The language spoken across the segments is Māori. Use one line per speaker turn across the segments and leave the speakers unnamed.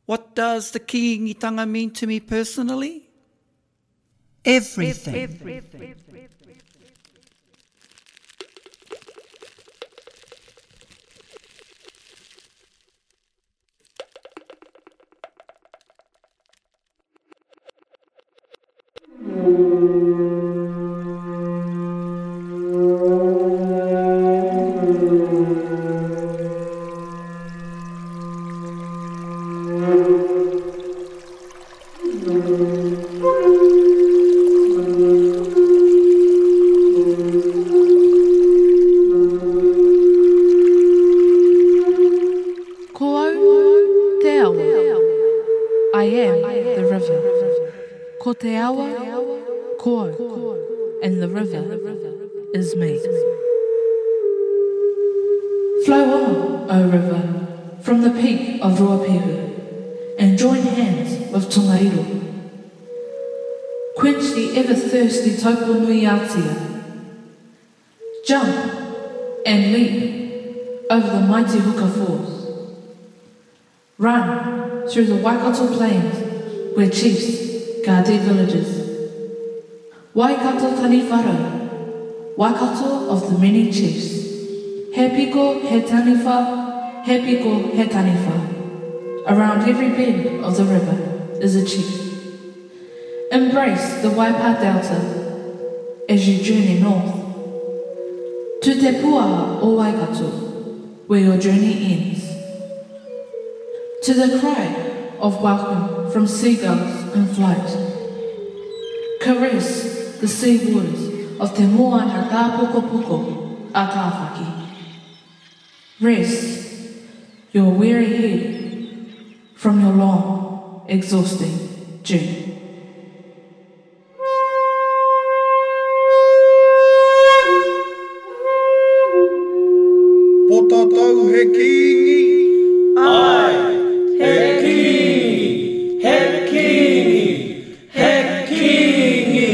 What does the Kiingitanga mean to me personally?
Everything.
I am the river. Ko te awa, ko, and the river is me. Flow on, O river, from the peak of Ruapehu, and join hands with Tongariro. Quench the ever-thirsty taupo nui atia. Jump and leap over the mighty Huka Falls. Run through the Waikato plains where chiefs guard their villages. Waikato tani wharo, Waikato of the many chiefs. He piko, he taniwha, he piko, he taniwha. Around every bend of the river is a chief. Embrace the Waipa Delta as you journey north. To Te Puaha o Waikato, where your journey ends. To the cry of welcome from seagulls in flight. Caress the sea waters of Te Moana Tā Poko Poko a Tāwhaki. Rest your weary head from your long, exhausting journey.
Potatau he kingi, ai, he kingi, he kingi, he kingi.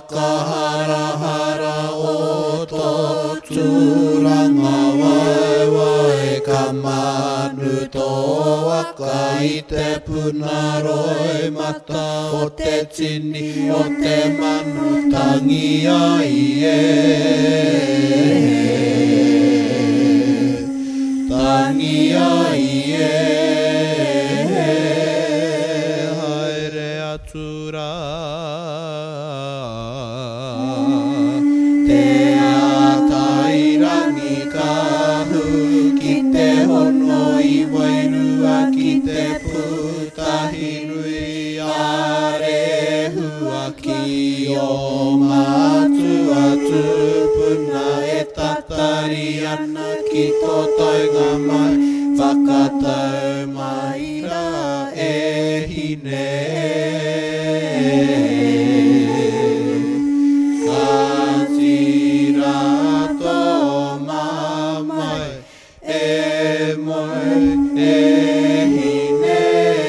whakaharahara o tō tūranga waiwai ka manu tō waka i te puna roi mata o te tini o te manu tangi ai e tangi ai e haere atura te atairangi kahu ki te hono i wairua ki te putahi nui are hua ki o matu atu puna e tatari ana ki tō toinga mai whakatau mai ra e hine ka tira tō mamai e moi e hine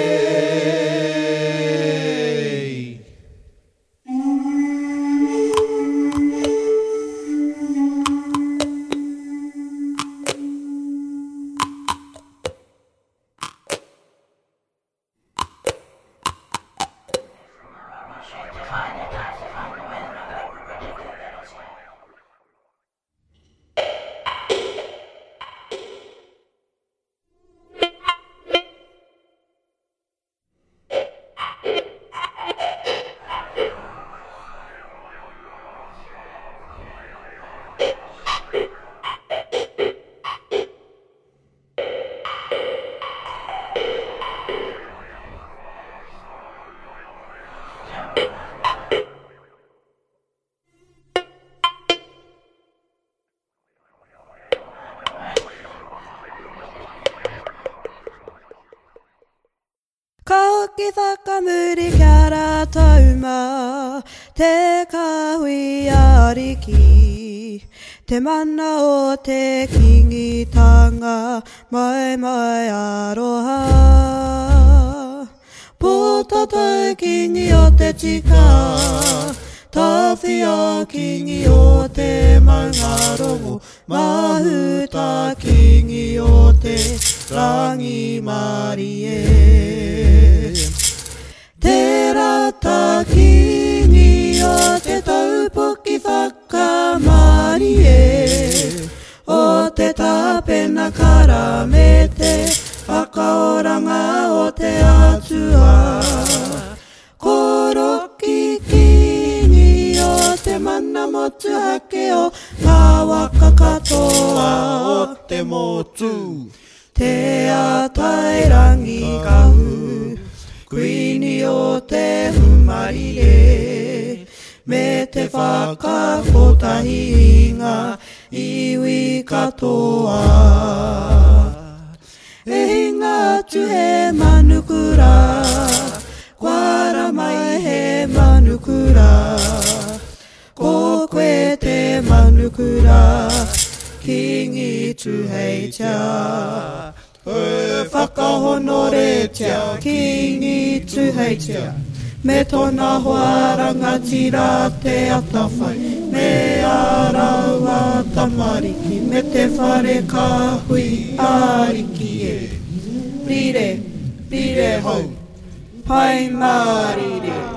Ka ki whakamuri kia rā tauma, te kahui ariki. Te mana o te kingitanga, mai mai aroha. Po tatai kingi o te tika, tawhia kingi o te maungarongo, mahuta kingi o te rangi marie. Te rata kingi o te taupoki whakamarie, o te tāpena kara me te whakaoranga o te atua. Koroki kingi o te mana motu hake o ka waka katoa o te motu. Te atairangi kahu, kuini o te humarie, me te whakakotahinga iwi katoa. E hinga atu he manukura, kwara mai he manukura, ko koe te manukura, kingi tu hei tia. Whakahonore tia, kingi tu hei tia. Me tōna hoaranga tira te atawhai, me araua tamariki, me te whare kahui ariki e. Rire, rire hau, pai marire.